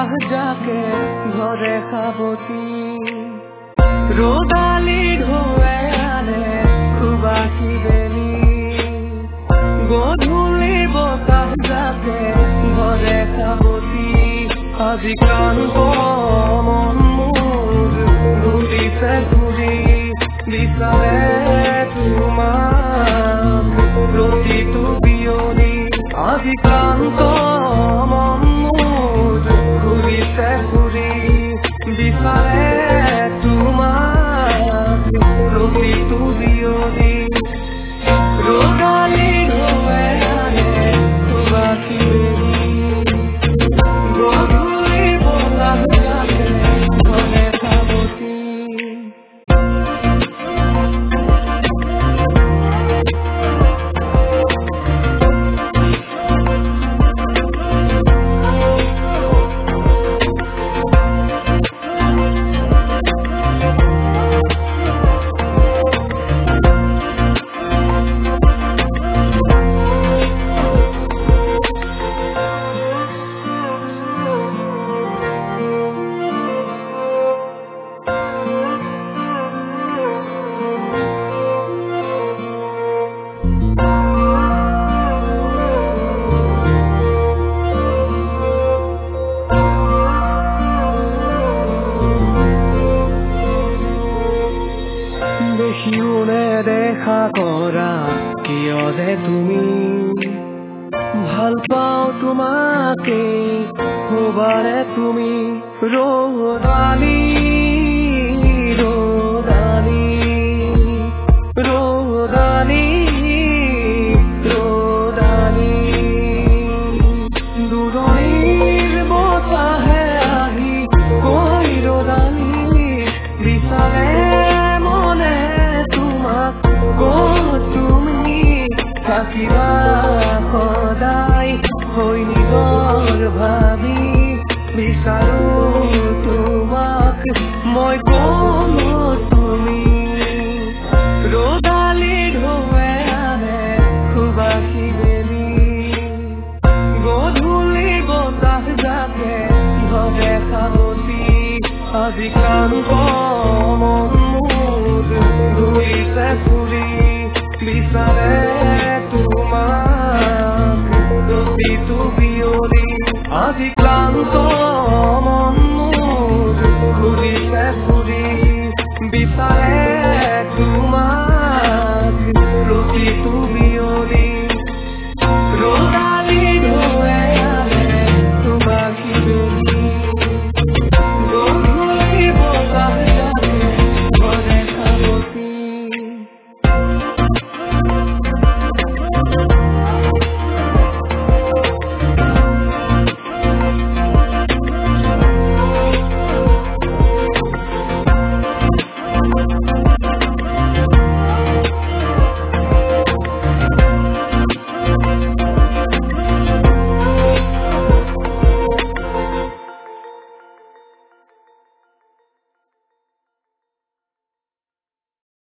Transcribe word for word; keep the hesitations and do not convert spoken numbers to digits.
বতাহ জাকে ঘরে খাবতি রোদালি ঢোৱে আনে খুবাকি বেলি গধূলি বতাহ জাকে ঘরে খাবতি আজি ক্লান্ত মন মোৰ ঘূৰিছে ঘূৰি বিচাৰে তোমাক প্ৰতিটো বিয়লি আজি ক্লান্ত মন মোৰ ঘূৰিছে ঘূৰি বিচাৰে তোমাক প্ৰতিটো বিয়লি ৰ'দালি ঢৌৱে আনে খুবাকি বেলি গধূলি বতাহ জাকে ঘৰে খাবতি দেখিও নেদেখা কৰা কিয় যে তুমি ভাল পাওঁ তোমাকে হবাৰে তুমি ৰ'দালি ৰ'দালি ৰ'দালি ৰ'দালি দূৰণিৰ বতাহে আহি কৈ ৰ'দালি বিচাৰে থাকিবা সদায় হৈ নিজৰ ভাবি বিচাৰো তোমাক মই কোনো তুমি ৰ'দালি ঢৌৱে আনে খুবাকি বেলি গধূলি বতাহ জাকে ঘৰে খাবতি আজি ক্লান্ত মন মোৰ ঘূৰিছে ঘূৰি বিচাৰে তোমাক প্ৰতিটো বিয়লি আজি ক্লান্ত মন মোৰ ঘূৰিছে ঘূৰি বিচাৰে তোমাক